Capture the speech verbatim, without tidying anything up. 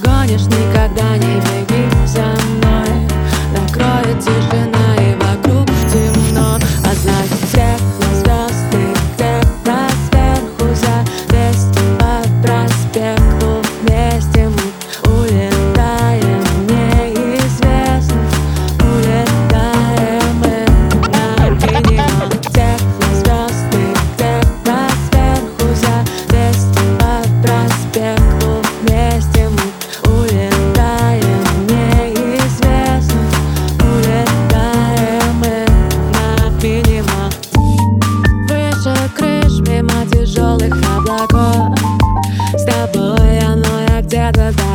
догонишь, никогда не беги за мной. Накроет тишина и вокруг темно, а значит всех звезды где-то сверху за двести по проспекту вместе мы улетаем в неизвестность, улетаем мы на минимум. Всех звезды где-то сверху за двести по проспекту вместе мы улетаем в неизвестность, улетаем мы на минимум. Выше крыш, мимо тяжелых облаков, с тобой оно я где-то там.